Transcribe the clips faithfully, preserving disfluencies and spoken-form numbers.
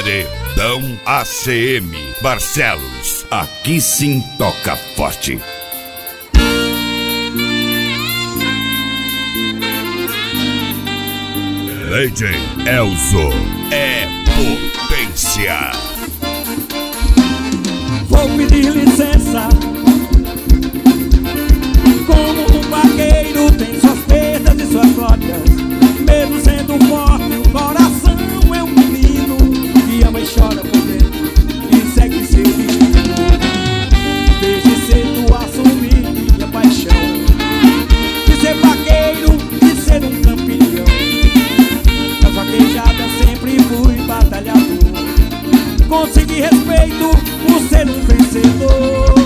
Paredão A C M Barcelos, aqui sim toca forte. D J Elzo é potência. Vou pedir licença. Como um vaqueiro tem suas perdas e suas glórias, mesmo sendo forte o coração é um menino que ama e chora por dentro e segue seu destino. Desde cedo assumi minha paixão de ser vaqueiro e ser um campeão. Nas vaquejadas sempre fui batalhador, consegui respeito por ser um vencedor.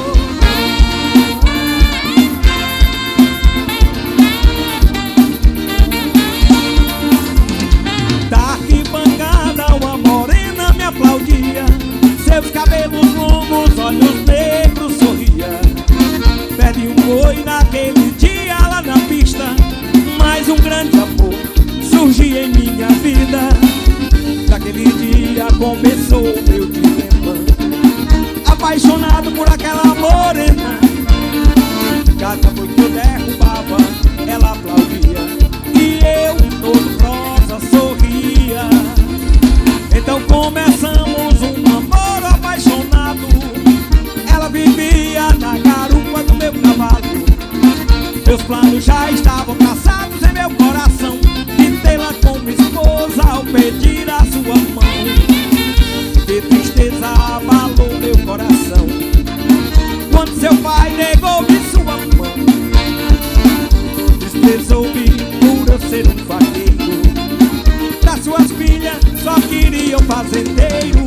Seus cabelos longos, olhos negros, sorria. Perdi um boi naquele dia lá na pista, mas um grande amor surgiu em minha vida. Naquele dia começou meu dilema, apaixonado por aquela morena. Cada boi que eu derrubava, ela aplaudia e eu, todo rosa, sorria. Então começamos um namoro apaixonado. Ela vivia na garupa do meu cavalo. Meus planos já estavam traçados em meu coração, de tê-la como esposa ao pedir a sua mão. Que tristeza abalou meu coração quando seu pai negou-me sua mão. Desprezou-me por eu ser um vaqueiro, das suas filhas só queriam fazendeiro.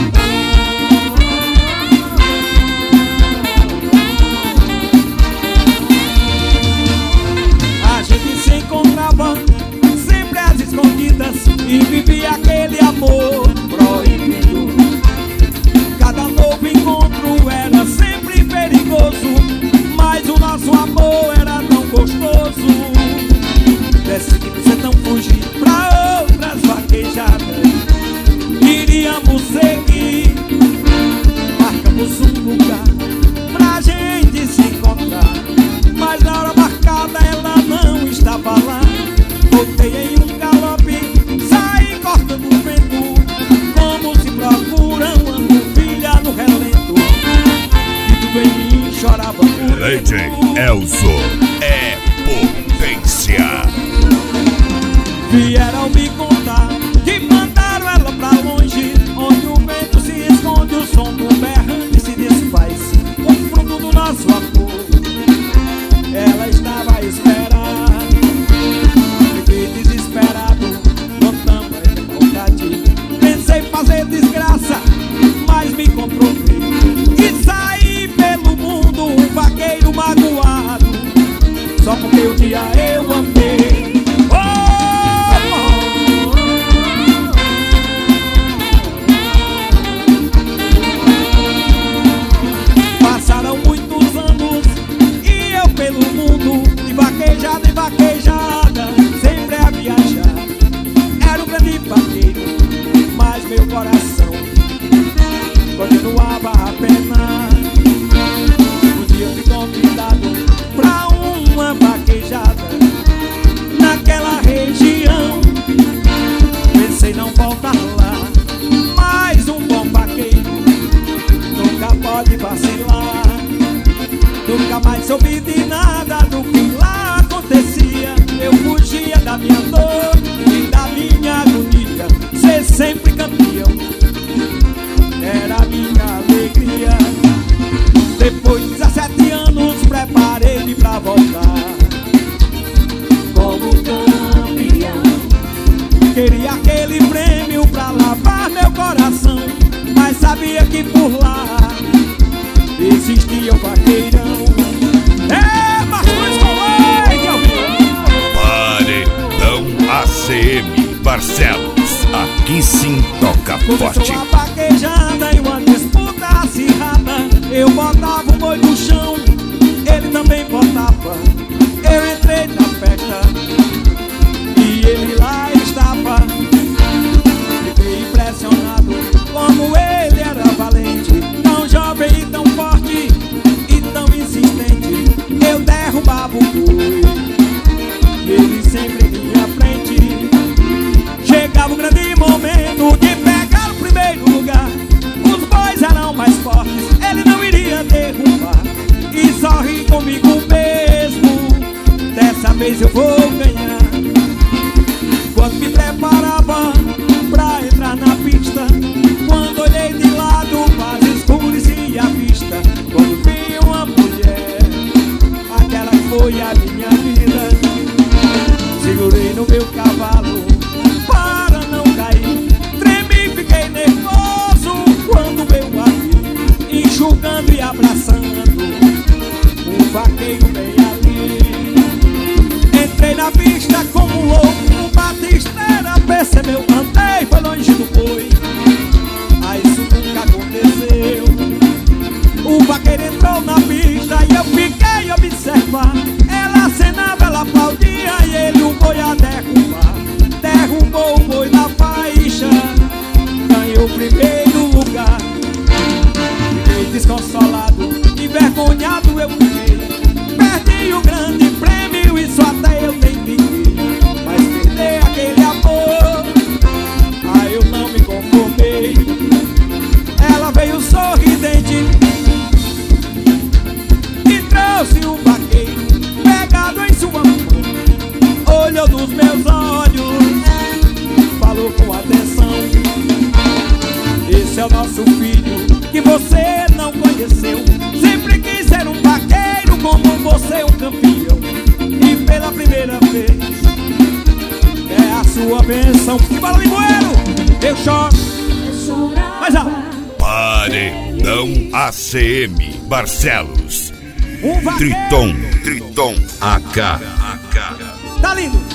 A gente se encontrava sempre às escondidas e vivia aquele amor proibido. Cada novo encontro era sempre perigoso, mas o nosso amor era tão gostoso. Decidimos então fugir pra outras vaquejadas, iríamos seguir. Marcamos um lugar pra gente se encontrar, mas na hora marcada ela não estava lá. Voltei em um galope, saí cortando o vento, como se procura uma novilha no relento. E tudo em mim chorava por dentro. D J Elzo é potência. Vieram me contar que mandaram ela pra longe, onde o vento se esconde, o som do berrante se desfaz, o fruto do nosso amor. Ela estava a esperar, fiquei desesperado, com tamanha vontade. Pensei fazer desgraça, mas me comprovei e saí pelo mundo um vaqueiro magoado, só porque um dia eu amei. Vaquejada e vaquejada, sempre a viajar. Era um grande vaqueiro, mas meu coração continuava a penar. Um dia fui convidado pra uma vaquejada naquela região. Pensei não voltar lá, mas um bom vaqueiro nunca pode vacilar. Nunca mais soube de nada do que lá acontecia. Eu fugia da minha dor e da minha agonia. Ser sempre campeão era a minha alegria. Depois de dezessete anos preparei-me pra voltar como campeão. Queria aquele prêmio pra lavar meu coração, mas sabia que por lá existia um vaqueirão. É, Martins Colei, que eu vi. Paredão A C M Barcelos, aqui sim toca forte. Começou a vaquejada e uma disputa acirrada. Eu botava o boi no chão, ele também botava. Eu entrei na festa e ele lá estava. Fiquei impressionado montava o boi e ele sempre em minha frente. Chegava o grande momento de pegar o primeiro lugar. Os bois eram mais fortes, ele não iria derrubar. E sorri comigo mesmo, dessa vez eu vou ganhar. Quando me preparava pra entrar na pista, quando olhei de lado para escurecia a vista, quando vi uma mulher, aquela foi a minha vida. Segurei no meu cavalo para não cair, tremi, fiquei nervoso quando eu a vi, enxugando e abraçando um vaqueiro bem ali. Entrei na pista como um louco, o batisteira percebeu, andei, foi longe do boi. Ah, isso nunca aconteceu. O vaqueiro entrou na pista e eu fiquei a observar. Ela acenava, ela aplaudia e ele o boi a derrubar. Derrubou o boi na faixa, ganhou o primeiro lugar. Fiquei desconsolado, envergonhado eu fiquei. Perdi o grande prêmio, isso até eu nem liguei. Mas perder aquele amor, ah, eu não me conformei. Ela veio sorridente e trouxe o vaqueiro pegado em sua mão. Olhou nos meus olhos, falou com atenção: esse é o nosso filho que você não conheceu. Sempre quis ser um vaqueiro como você, um campeão. E pela primeira vez é a sua bênção. Que bala de bueiro, eu choro, mas alto. Paredão A C M Barcelos. Um vaqueiro Triton, Triton A K. tá lindo.